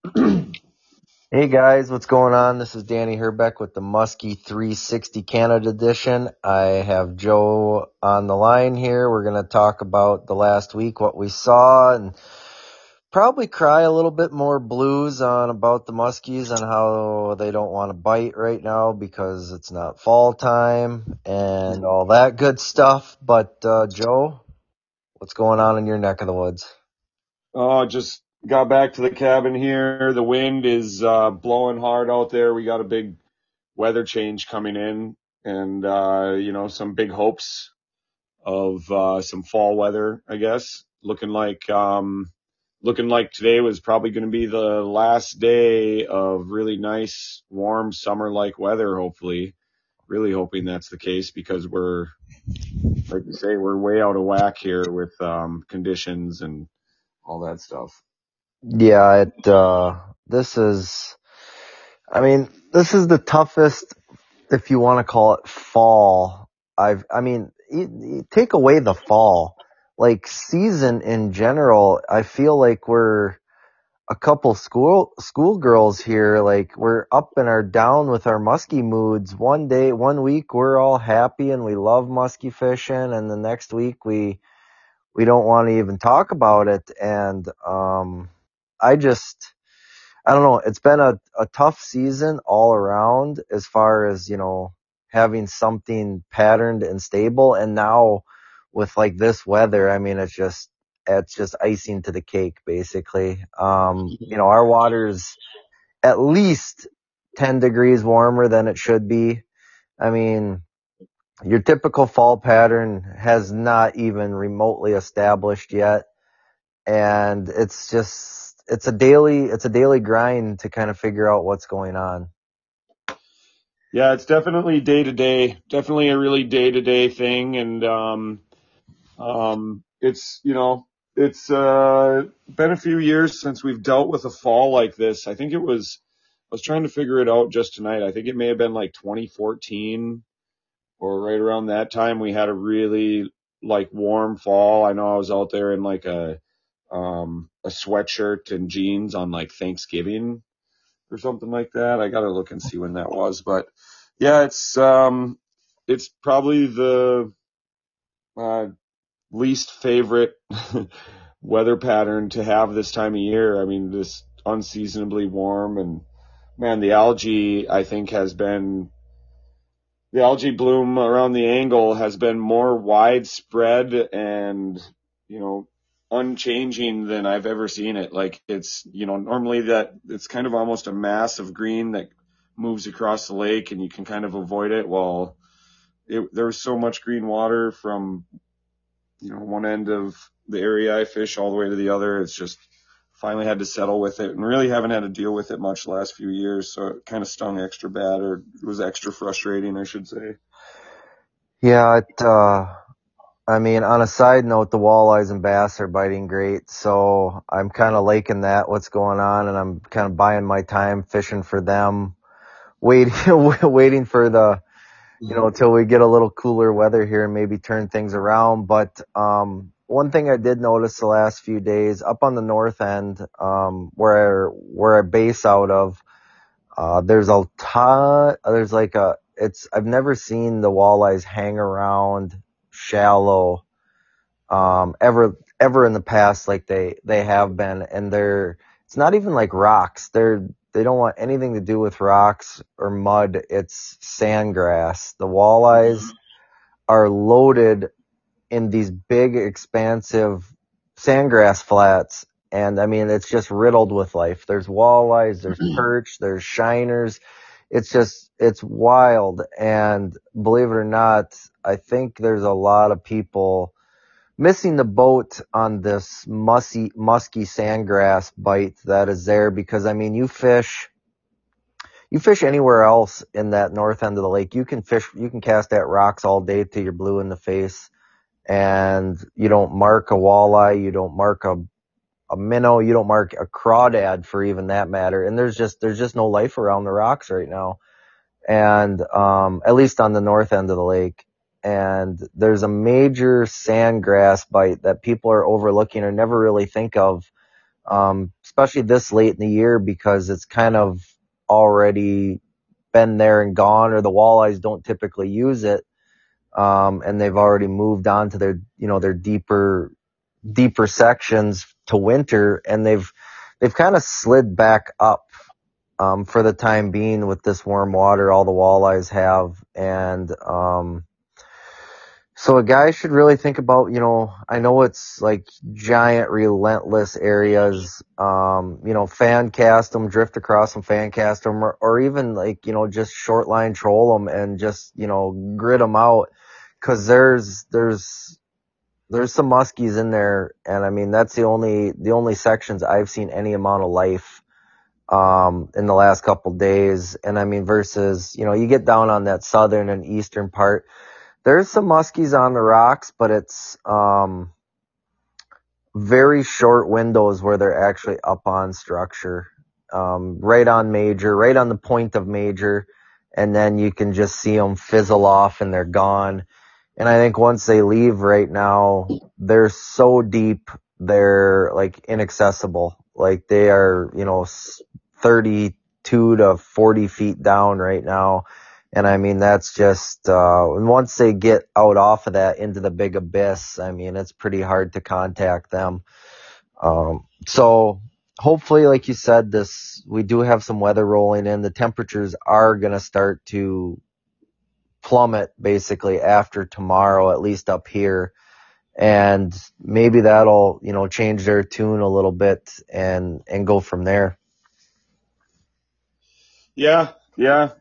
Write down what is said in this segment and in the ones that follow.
Hey guys, what's going on? This is Danny Herbeck with the Muskie 360 Canada Edition. I have Joe on the line here. We're going to talk about the last week, what we saw, and probably cry a little bit more blues on about the Muskies on how they don't want to bite right now because it's not fall time and all that good stuff. But Joe, what's going on in your neck of the woods? Oh, just got back to the cabin here. The wind is blowing hard out there. We got a big weather change coming in and some big hopes of some fall weather, I guess. Looking like today was probably going to be the last day of really nice, warm summer-like weather, hopefully. Really hoping that's the case because like you say, we're way out of whack here with conditions and all that stuff. Yeah, this is the toughest, if you want to call it fall. Take away the fall, like season in general. I feel like we're a couple schoolgirls here. Like we're up and are down with our muskie moods. One week we're all happy and we love muskie fishing, and the next week we don't want to even talk about it. And I just I don't know. It's been a tough season all around as far as, having something patterned and stable. And now with like this weather, I mean, it's just icing to the cake, basically. Our water's at least 10 degrees warmer than it should be. I mean, your typical fall pattern has not even remotely established yet, and it's a daily grind to kind of figure out what's going on. Yeah, it's definitely day to day, definitely a really day to day thing, and it's been a few years since we've dealt with a fall like this. I was trying to figure it out just tonight. I think it may have been like 2014 or right around that time we had a really like warm fall. I know I was out there in like a sweatshirt and jeans on like Thanksgiving or something like that. I gotta look and see when that was, but yeah, it's probably the uh, least favorite weather pattern to have this time of year. I mean, this unseasonably warm and man, the algae bloom around the angle has been more widespread and, you know, unchanging than I've ever seen it. Like normally that it's kind of almost a mass of green that moves across the lake and you can kind of avoid it. Well, there was so much green water from, one end of the area I fish all the way to the other. It's just finally had to settle with it and really haven't had to deal with it much the last few years. So it kind of stung extra bad, or it was extra frustrating, I should say. Yeah, on a side note, the walleyes and bass are biting great, so I'm kind of liking that, what's going on, and I'm kind of buying my time fishing for them, waiting, waiting for till we get a little cooler weather here and maybe turn things around. But, one thing I did notice the last few days up on the north end, where I base out of, there's a ton, there's like I've never seen the walleyes hang around shallow, ever in the past like they have been. And it's not even like rocks. They don't want anything to do with rocks or mud. It's sandgrass. The walleyes are loaded in these big, expansive sandgrass flats. And I mean, it's just riddled with life. There's walleyes, there's perch, there's shiners. It's wild. And believe it or not, I think there's a lot of people missing the boat on this musky sandgrass bite that is there, because I mean, you fish anywhere else in that north end of the lake. You can cast at rocks all day till you're blue in the face, and you don't mark a walleye, you don't mark a minnow, you don't mark a crawdad for even that matter. And there's just no life around the rocks right now. And at least on the north end of the lake. And there's a major sandgrass bite that people are overlooking or never really think of especially this late in the year because it's kind of already been there and gone, or the walleyes don't typically use it. And they've already moved on to their, their deeper sections to winter, and they've kind of slid back up, for the time being with this warm water, all the walleyes have. And, so a guy should really think about, I know it's like giant, relentless areas, fan cast them, drift across them, fan cast them, or even like, just short line troll them and just, grit them out. Cause there's some muskies in there. And I mean, that's the only sections I've seen any amount of life, in the last couple days. And I mean, versus, you get down on that southern and eastern part, there's some muskies on the rocks, but it's very short windows where they're actually up on structure, right on major, right on the point of major, and then you can just see them fizzle off and they're gone. And I think once they leave right now, they're so deep, they're like inaccessible. Like they are, 32 to 40 feet down right now. And I mean, that's just, once they get out off of that into the big abyss, I mean, it's pretty hard to contact them. So hopefully, like you said, we do have some weather rolling in. The temperatures are going to start to plummet basically after tomorrow, at least up here. And maybe that'll, change their tune a little bit and go from there. Yeah, yeah.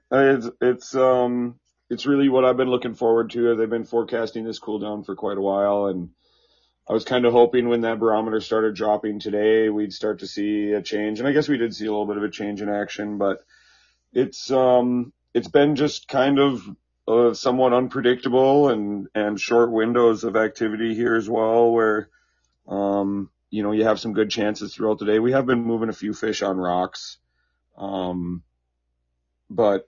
It's really what I've been looking forward to. They've been forecasting this cool down for quite a while, and I was kind of hoping when that barometer started dropping today, we'd start to see a change. And I guess we did see a little bit of a change in action, but it's been just kind of somewhat unpredictable and short windows of activity here as well, where you have some good chances throughout the day. We have been moving a few fish on rocks, um, but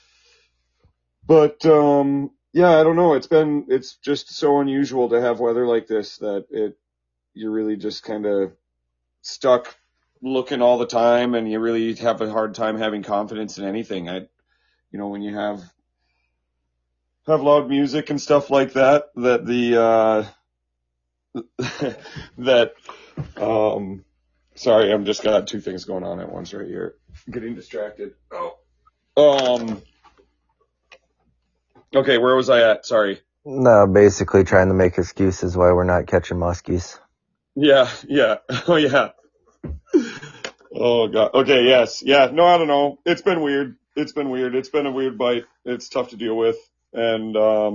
yeah, I don't know. It's just so unusual to have weather like this that you're really just kind of stuck looking all the time, and you really have a hard time having confidence in anything. When you have loud music and stuff like that, that sorry, I'm just got two things going on at once right here. Getting distracted. Okay, where was I at? Sorry. No, basically trying to make excuses why we're not catching muskies. Yeah. Oh yeah. Oh god. Okay, yes. Yeah, no, I don't know. It's been weird. It's been a weird bite. It's tough to deal with. And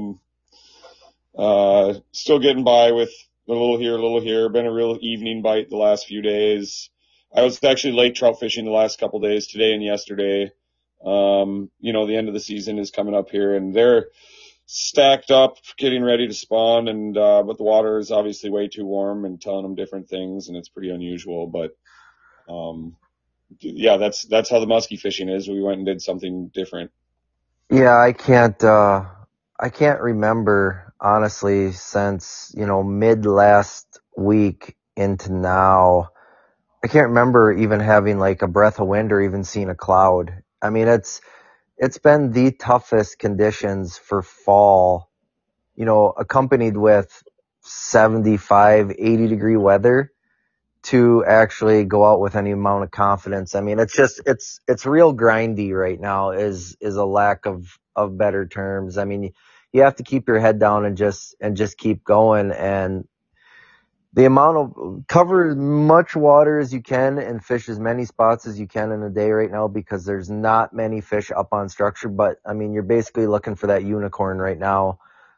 still getting by with a little here, a little here. Been a real evening bite the last few days. I was actually lake trout fishing the last couple days, today and yesterday. The end of the season is coming up here, and they're stacked up, getting ready to spawn, and but the water is obviously way too warm and telling them different things, and it's pretty unusual. But yeah, that's how the muskie fishing is. We went and did something different. Yeah, I can't remember honestly since, mid last week into now. I can't remember even having like a breath of wind or even seeing a cloud. I mean, it's been the toughest conditions for fall, accompanied with 75, 80-degree weather to actually go out with any amount of confidence. I mean, it's real grindy right now is a lack of better terms. I mean, you have to keep your head down and just keep going. And the amount of cover as much water as you can and fish as many spots as you can in a day right now, because there's not many fish up on structure. But I mean, you're basically looking for that unicorn right now.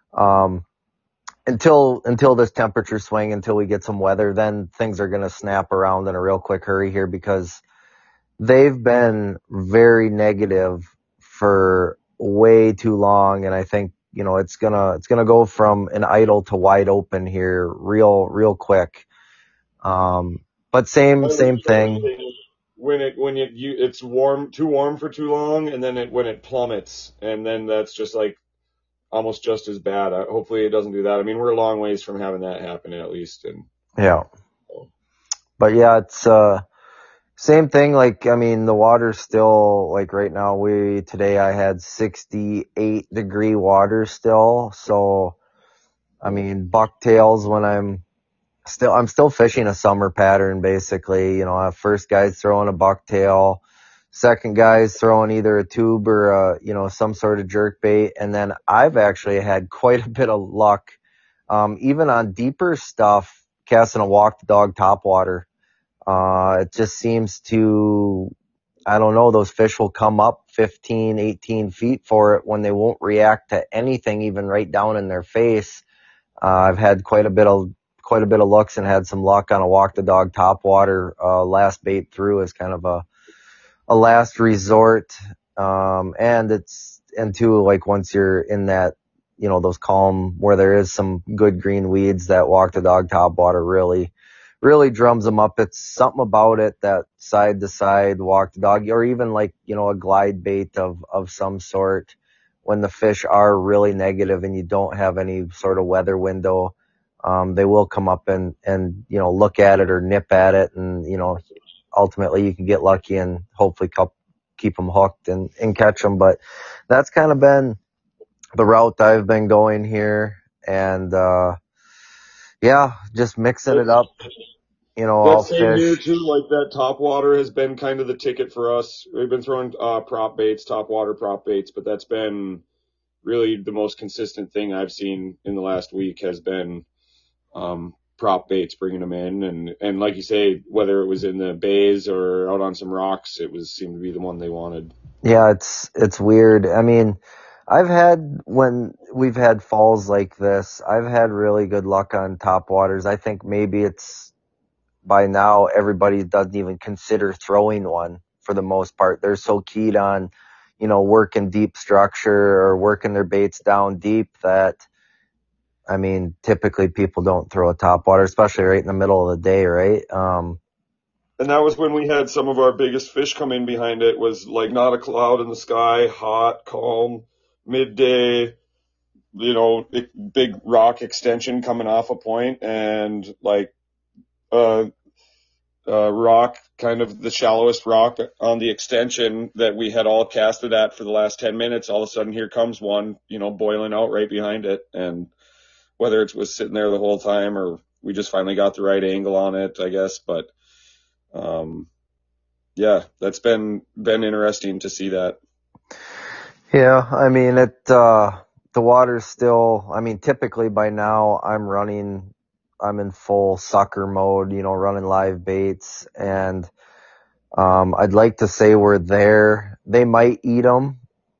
Until this temperature swing, until we get some weather, then things are going to snap around in a real quick hurry here, because they've been very negative for way too long. And I think, it's gonna go from an idle to wide open here real quick. But same thing. It's warm, too warm for too long, and then when it plummets, and then that's just like almost just as bad. Hopefully it doesn't do that. I mean, we're a long ways from having that happen at least. And Yeah. But yeah, it's same thing. Like, I mean, the water's still like right now. Today I had 68-degree water still. So, I mean, bucktails when I'm still fishing a summer pattern basically. You know, first guy's throwing a bucktail, second guy's throwing either a tube or some sort of jerk bait, and then I've actually had quite a bit of luck, even on deeper stuff, casting a walk the dog topwater. It just seems to, I don't know, those fish will come up 15, 18 feet for it when they won't react to anything, even right down in their face. I've had quite a bit of looks and had some luck on a walk the dog topwater. Last bait through is kind of a last resort. And two, like once you're in that, those calm where there is some good green weeds, that walk the dog topwater really, really drums them up. It's something about it, that side to side walk the dog, or even like, a glide bait of some sort when the fish are really negative and you don't have any sort of weather window. They will come up and look at it or nip at it, and ultimately you can get lucky and hopefully keep them hooked and catch them. But that's kind of been the route I've been going here. And yeah, just mixing it up. I'll That's same here fish. too. Like that top water has been kind of the ticket for us. We've been throwing prop baits, top water prop baits, but that's been really the most consistent thing I've seen in the last week has been prop baits, bringing them in, and like you say, whether it was in the bays or out on some rocks, seemed to be the one they wanted. Yeah, it's weird. I mean, when we've had falls like this, I've had really good luck on top waters. I think maybe it's by now everybody doesn't even consider throwing one for the most part. They're so keyed on, working deep structure or working their baits down deep that, I mean, typically people don't throw a top water, especially right in the middle of the day, right? And that was when we had some of our biggest fish come in behind it. Was like not a cloud in the sky, hot, calm, midday. Big rock extension coming off a point, and like uh, rock, kind of the shallowest rock on the extension that we had all casted at for the last 10 minutes. All of a sudden, here comes one, boiling out right behind it. And whether it was sitting there the whole time or we just finally got the right angle on it, I guess. But um, yeah, that's been interesting to see that. Yeah, I mean, the water's still, I mean, typically by now I'm in full sucker mode, running live baits, and I'd like to say we're there. They might eat them.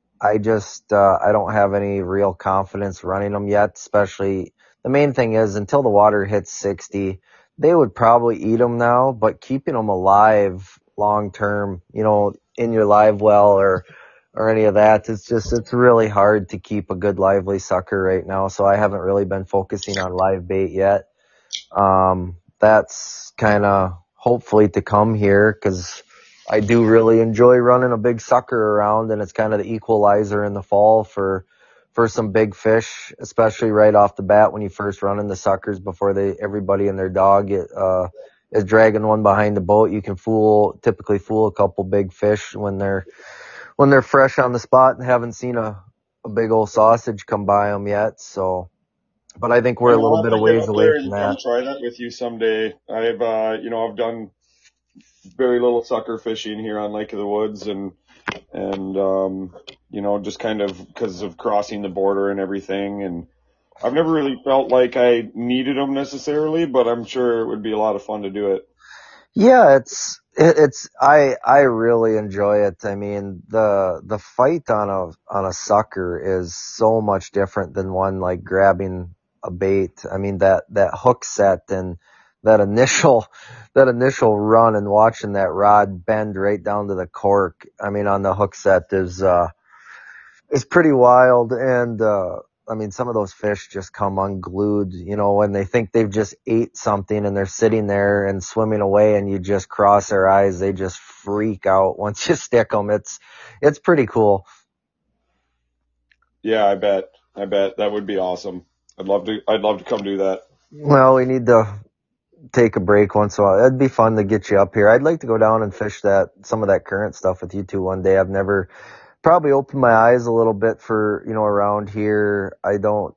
I don't have any real confidence running them yet, especially the main thing is until the water hits 60, they would probably eat them now, but keeping them alive long term, in your live well or any of that, it's really hard to keep a good lively sucker right now. So I haven't really been focusing on live bait yet. That's kind of hopefully to come here, because I do really enjoy running a big sucker around, and it's kind of the equalizer in the fall for some big fish, especially right off the bat when you first run in the suckers before everybody and their dog is dragging one behind the boat. You can typically fool a couple big fish when they're fresh on the spot and haven't seen a big old sausage come by them yet. So, but I think we're And a little we'll have bit to of get ways up away there from and come that. try that with you someday. I've done very little sucker fishing here on Lake of the Woods, and just kind of because of crossing the border and everything. And I've never really felt like I needed them necessarily, but I'm sure it would be a lot of fun to do it. Yeah, I really enjoy it. I mean, the fight on a sucker is so much different than one like grabbing a bait. I mean, that hook set and that initial that initial run and watching that rod bend right down to the cork. I mean, on the hook set is pretty wild. And I mean, some of those fish just come unglued, when they think they've just ate something and they're sitting there and swimming away, and you just cross their eyes, they just freak out once you stick them. It's pretty cool. Yeah, I bet. I bet that would be awesome. I'd love to come do that. Well, we need to take a break once in a while. It'd be fun to get you up here. I'd like to go down and fish some of that current stuff with you two one day. I've never probably opened my eyes a little bit for, around here. I don't,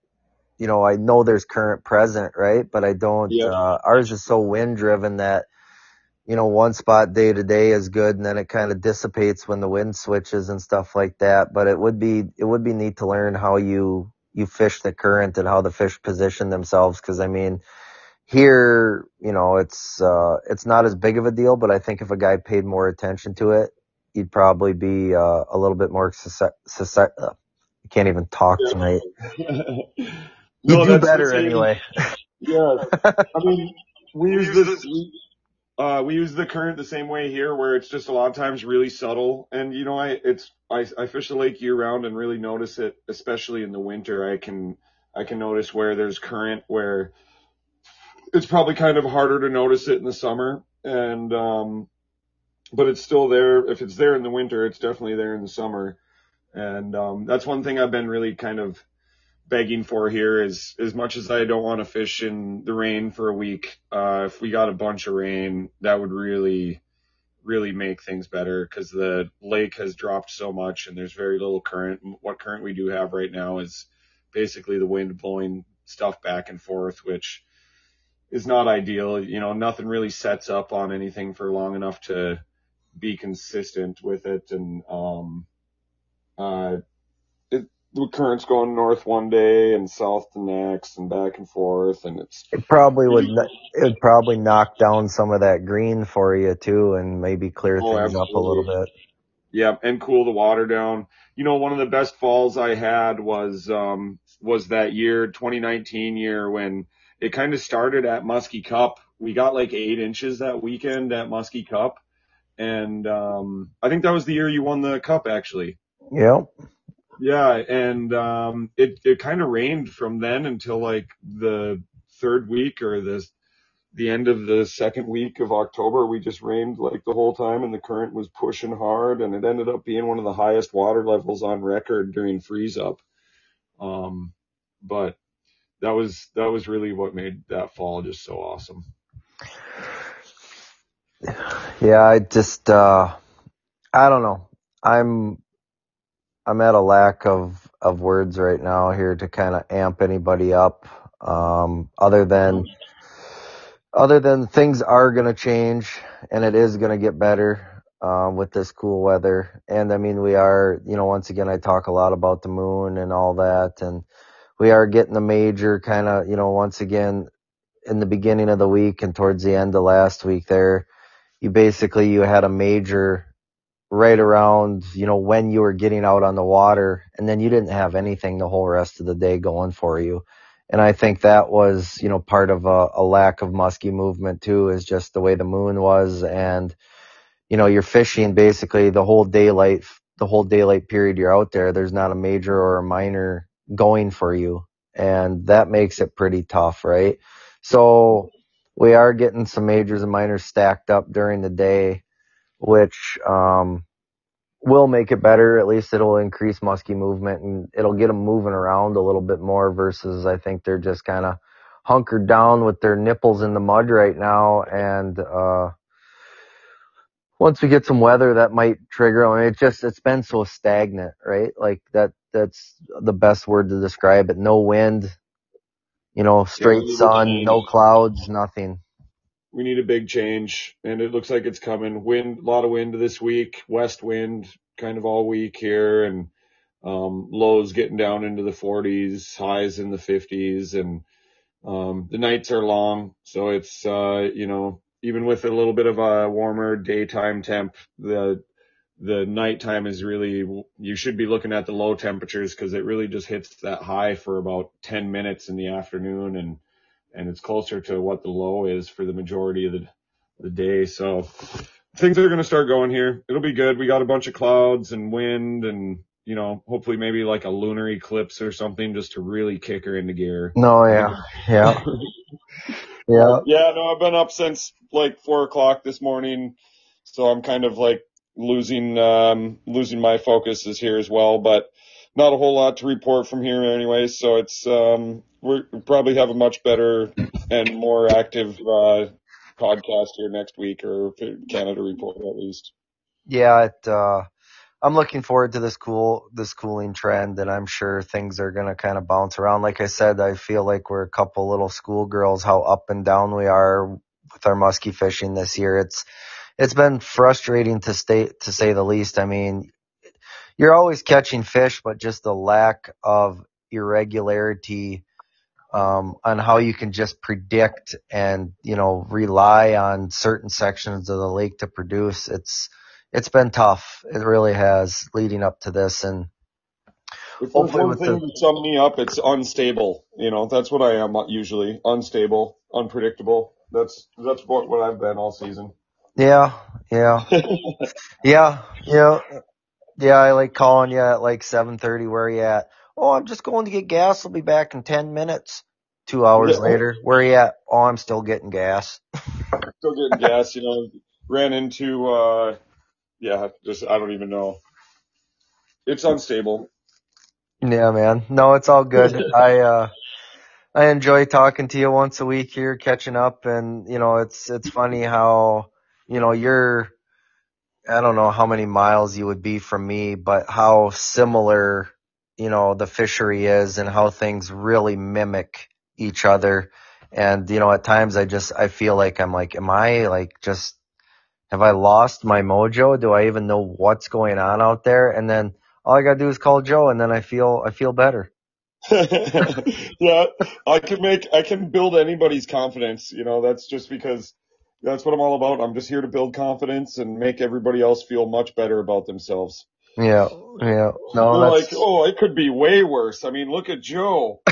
I know there's current present, right? But I don't, Yeah. ours is so wind driven that, one spot day to day is good and then it kind of dissipates when the wind switches and stuff like that. But it would be neat to learn how you fish the current and how the fish position themselves. Cause I mean, here, it's not as big of a deal, but I think if a guy paid more attention to it, he'd probably be, a little bit more I can't even talk tonight. Yeah. He'd No, do that's the better same. anyway. Yeah. I mean, we use this. We use the current the same way here, where it's just a lot of times really subtle. And I fish the lake year round and really notice it, especially in the winter. I can notice where there's current, where it's probably kind of harder to notice it in the summer. And but it's still there. If it's there in the winter, it's definitely there in the summer. And that's one thing I've been really kind of begging for here is, as much as I don't want to fish in the rain for a week, if we got a bunch of rain, that would really, really make things better, because the lake has dropped so much and there's very little current. What current we do have right now is basically the wind blowing stuff back and forth, which is not ideal. Nothing really sets up on anything for long enough to be consistent with it. And uh, the current's going north one day and south the next and back and forth, and it's It probably you would, just, it would probably knock down some of that green for you too and maybe clear oh, things up a little absolutely. bit. Yeah, and cool the water down. One of the best falls I had was that year, 2019 year, when it kind of started at Muskie Cup. We got like 8 inches that weekend at Muskie Cup, and I think that was the year you won the cup, actually. Yep. Yeah, and it kind of rained from then until like the third week, or the end of the second week of October. We just rained like the whole time, and the current was pushing hard, and it ended up being one of the highest water levels on record during freeze up. Um, but that was really what made that fall just so awesome. Yeah, I don't know. I'm I'm at a lack of words right now here to kind of amp anybody up. Other than Mhm. things are going to change and it is going to get better with this cool weather. And I mean, we are, once again, I talk a lot about the moon and all that, and we are getting the major kind of, once again in the beginning of the week and towards the end of last week there, you had a major right around, when you were getting out on the water, and then you didn't have anything the whole rest of the day going for you. And I think that was, part of a lack of musky movement too, is just the way the moon was. And, you're fishing basically the whole daylight period you're out there. There's not a major or a minor going for you. And that makes it pretty tough, right? So we are getting some majors and minors stacked up during the day, which, will make it better. At least it'll increase musky movement and it'll get them moving around a little bit more versus I think they're just kind of hunkered down with their nipples in the mud right now. And, once we get some weather that might trigger them, it's been so stagnant, right? Like that's the best word to describe it. No wind, Yeah, we straight need a sun, no change. clouds, nothing. We need a big change, and it looks like it's coming. Wind, a lot of wind this week, west wind, kind of all week here, and lows getting down into the 40s, highs in the 50s, and the nights are long, so it's even with a little bit of a warmer daytime temp, the nighttime is really, you should be looking at the low temperatures, because it really just hits that high for about 10 minutes in the afternoon, and it's closer to what the low is for the majority of the day. So things are going to start going here. It'll be good. We got a bunch of clouds and wind, and hopefully maybe like a lunar eclipse or something, just to really kick her into gear. No, I think. yeah, yeah, But yeah. yeah, no, I've been up since like 4 o'clock this morning, so I'm kind of like losing my focuses here as well. But not a whole lot to report from here anyway. So it's we'll probably have a much better and more active podcast here next week, or Canada Report at least. Yeah, I'm looking forward to this cooling trend, and I'm sure things are gonna kind of bounce around. Like I said, I feel like we're a couple little schoolgirls, how up and down we are with our muskie fishing this year. It's been frustrating to say the least. I mean, you're always catching fish, but just the lack of irregularity on how you can just predict and rely on certain sections of the lake to produce. It's been tough. It really has leading up to this, and If there's hopefully one with thing the to sum me up, it's unstable. That's what I am usually. Unstable, unpredictable. That's what I've been all season. yeah yeah yeah yeah yeah. I like calling you at like 7:30. Where are you at? Oh, I'm just going to get gas. I'll be back in 10 minutes. 2 hours Yeah, later, where are you at? Oh, I'm still getting gas. still getting gas. Ran into just I don't even know. It's unstable. Yeah, man. No, it's all good. I enjoy talking to you once a week here, catching up, and it's funny how you're I don't know how many miles you would be from me, but how similar the fishery is and how things really mimic each other. And at times I feel like I'm like, am I like just have I lost my mojo? Do I even know what's going on out there? And then all I gotta do is call Joe, and then I feel better. Yeah, I can build anybody's confidence. That's just because that's what I'm all about. I'm just here to build confidence and make everybody else feel much better about themselves. Yeah, yeah. No, They're like, that's oh, it could be way worse. I mean, look at Joe.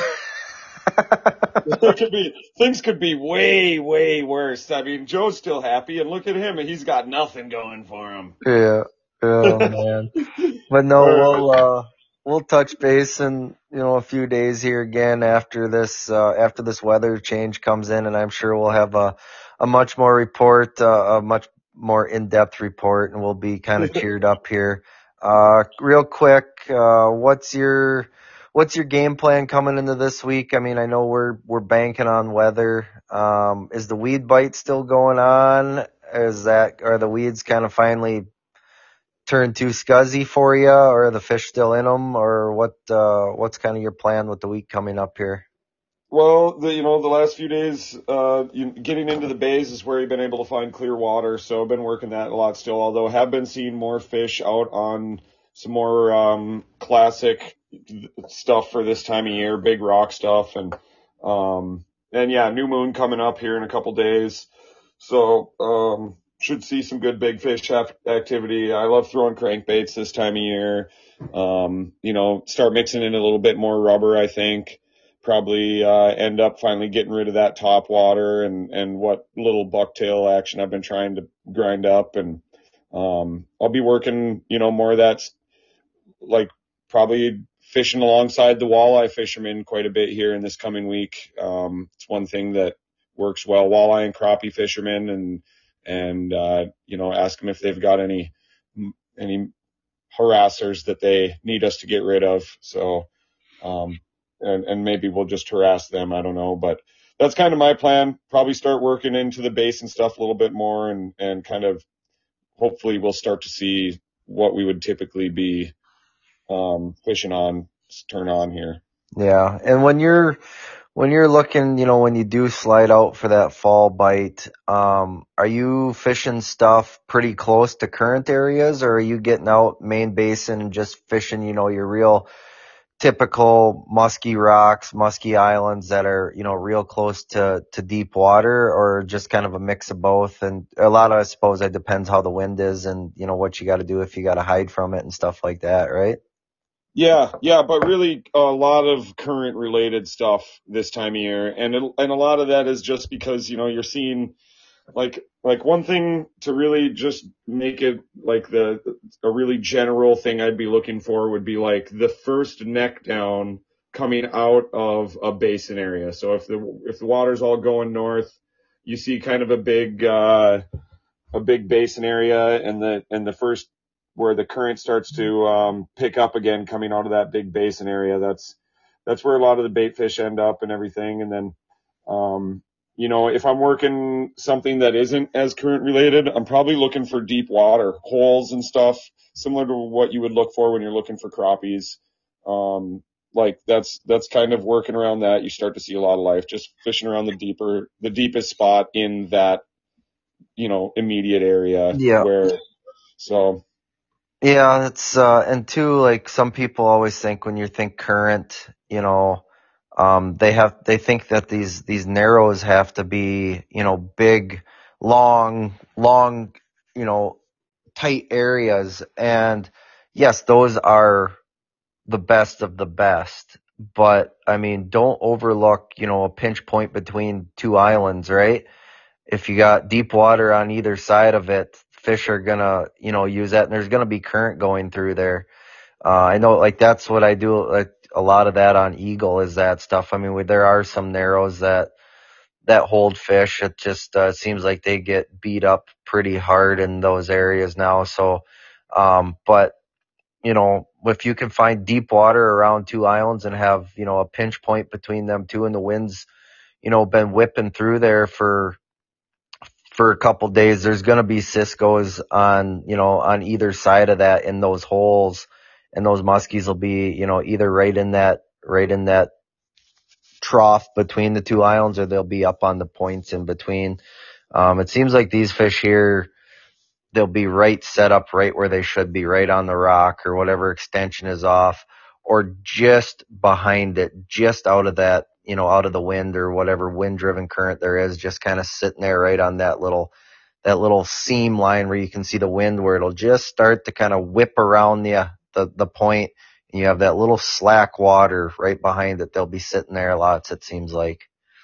Things could be way, way worse. I mean, Joe's still happy, and look at him. He's got nothing going for him. yeah. Oh man. But no, All we'll touch base in a few days here again after this weather change comes in, and I'm sure we'll have a much more report, a much more in-depth report, and we'll be kind of cheered up here. Real quick, what's your game plan coming into this week? I mean, I know we're banking on weather. Is the weed bite still going on? Are the weeds kind of finally turn too scuzzy for you, or are the fish still in them, or what's kind of your plan with the week coming up here? Well, the last few days, getting into the bays is where you've been able to find clear water. So I've been working that a lot still, although have been seeing more fish out on some more classic stuff for this time of year, big rock stuff, and yeah, new moon coming up here in a couple days. So should see some good big fish activity. I love throwing crankbaits this time of year. Start mixing in a little bit more rubber, I think probably end up finally getting rid of that top water and what little bucktail action I've been trying to grind up. And I'll be working, more of that, like probably fishing alongside the walleye fishermen quite a bit here in this coming week. It's one thing that works well, walleye and crappie fishermen, and ask them if they've got any harassers that they need us to get rid of. So, and maybe we'll just harass them. I don't know, but that's kind of my plan. Probably start working into the basin stuff a little bit more, and kind of hopefully we'll start to see what we would typically be fishing on turn on here. Yeah, and when you're looking, when you do slide out for that fall bite, are you fishing stuff pretty close to current areas, or are you getting out main basin and just fishing, your real typical musky rocks, musky islands that are, real close to deep water, or just kind of a mix of both? And a lot of, I suppose, it depends how the wind is and, what you got to do if you got to hide from it and stuff like that, right? Yeah, but really a lot of current related stuff this time of year, and a lot of that is just because you're seeing like one thing to really just make it like a really general thing I'd be looking for would be like the first neck down coming out of a basin area. So if the water's all going north, you see kind of a big basin area, and the first where the current starts to pick up again coming out of that big basin area. that's where a lot of the bait fish end up and everything. And then, if I'm working something that isn't as current related, I'm probably looking for deep water holes and stuff similar to what you would look for when you're looking for crappies. Like that's kind of working around that. You start to see a lot of life just fishing around the deepest spot in that, immediate area Yeah. so. Yeah, it's and two, like some people always think when you think current, they think that these narrows have to be, big, long, you know, tight areas. And yes, those are the best of the best. But I mean, don't overlook, a pinch point between two islands, right? If you got deep water on either side of it, fish are gonna, use that, and there's gonna be current going through there. I know, like that's what I do. Like a lot of that on Eagle is that stuff. I mean, there are some narrows that hold fish. It just seems like they get beat up pretty hard in those areas now. So, but if you can find deep water around two islands and have, a pinch point between them two, and the winds, been whipping through there for a couple days, there's going to be Cisco's on either side of that in those holes, and those muskies will be, either right in that trough between the two islands, or they'll be up on the points in between. It seems like these fish here, they'll be right set up right where they should be, right on the rock or whatever extension is off, or just behind it, just out of that, out of the wind or whatever wind driven current there is, just kind of sitting there right on that little seam line where you can see the wind, where it'll just start to kind of whip around the point, and you have that little slack water right behind it. They'll be sitting there lots, it seems like.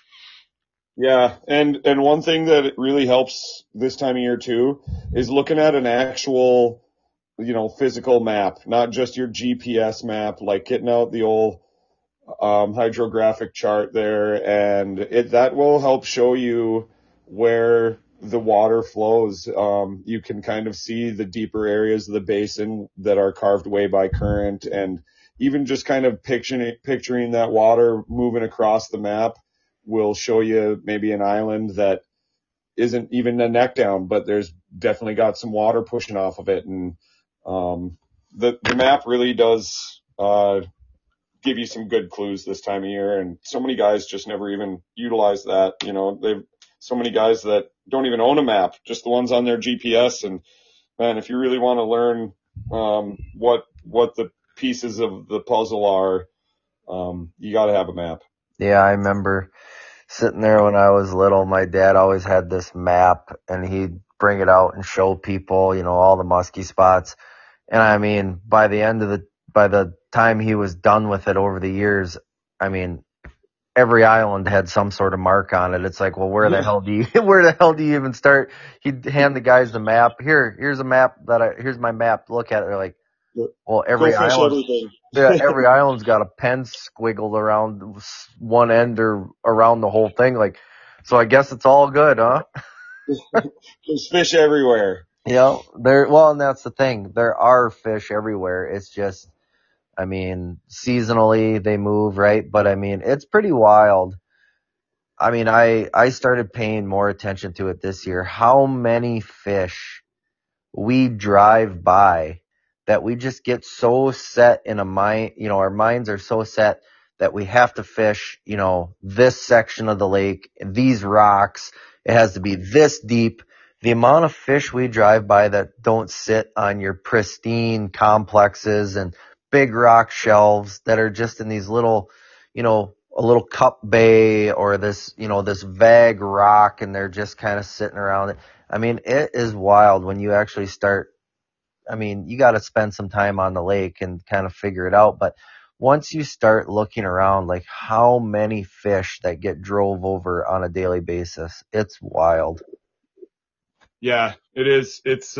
Yeah, and one thing that really helps this time of year too is looking at an actual, physical map, not just your GPS map, like getting out the old hydrographic chart there, and that will help show you where the water flows. You can kind of see the deeper areas of the basin that are carved away by current, and even just kind of picturing that water moving across the map will show you maybe an island that isn't even a neck down, but there's definitely got some water pushing off of it. And the map really does give you some good clues this time of year. And so many guys just never even utilize that. They've so many guys that don't even own a map, just the ones on their GPS. And man, if you really want to learn what the pieces of the puzzle are, you got to have a map. Yeah, I remember sitting there when I was little. My dad always had this map, and he'd bring it out and show people, all the musky spots. And I mean, by the time he was done with it over the years, I mean, every island had some sort of mark on it. It's like, well, where the hell do you where the hell do you even start? He'd hand the guys the map. Here's a map here's my map. Look at it. They're like, well, Go fish everything. yeah, every island's got a pen squiggled around one end or around the whole thing. Like, so I guess it's all good, huh? There's fish everywhere. Well, and that's the thing. There are fish everywhere. It's just, I mean, seasonally they move, right? But I mean, it's pretty wild. I mean, I started paying more attention to it this year. How many fish we drive by that we just get so set in a mind, our minds are so set that we have to fish, this section of the lake, these rocks. It has to be this deep. The amount of fish we drive by that don't sit on your pristine complexes and big rock shelves that are just in these little, a little cup bay or this vague rock, and they're just kind of sitting around it. I mean, it is wild when you actually start. I mean, you got to spend some time on the lake and kind of figure it out. But once you start looking around, like how many fish that get drove over on a daily basis, it's wild. Yeah, it is. It's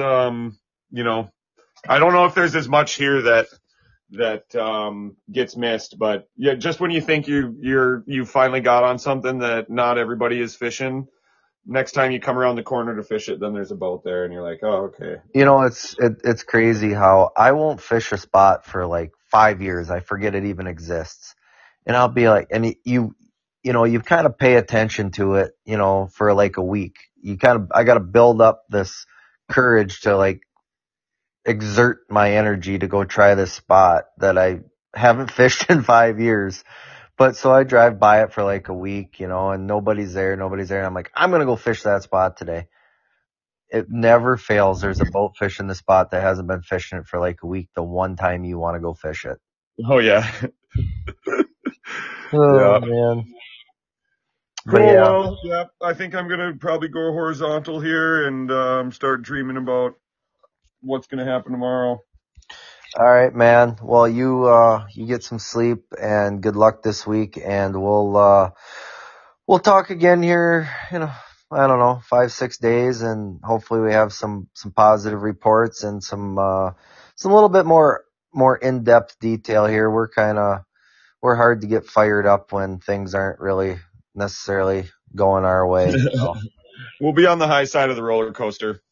I don't know if there's as much here that gets missed, but yeah, just when you think you finally got on something that not everybody is fishing, next time you come around the corner to fish it, then there's a boat there, and you're like, oh, okay. It's crazy how I won't fish a spot for like 5 years. I forget it even exists. and I'll be like, and you kind of pay attention to it, for like a week. I got to build up this courage to like exert my energy to go try this spot that I haven't fished in 5 years. But so I drive by it for like a week, and nobody's there. And I'm like, I'm going to go fish that spot today. It never fails. There's a boat fishing the spot that hasn't been fishing it for like a week. The one time you want to go fish it. Oh yeah. Oh Yeah. man. But Cool. yeah. Well, yeah, I think I'm gonna probably go horizontal here and start dreaming about what's gonna happen tomorrow. All right, man. Well, you get some sleep and good luck this week, and we'll talk again here. I don't know, 5-6 days, and hopefully we have some positive reports and some little bit more in depth detail here. We're hard to get fired up when things aren't really necessarily going our way. So. We'll be on the high side of the roller coaster.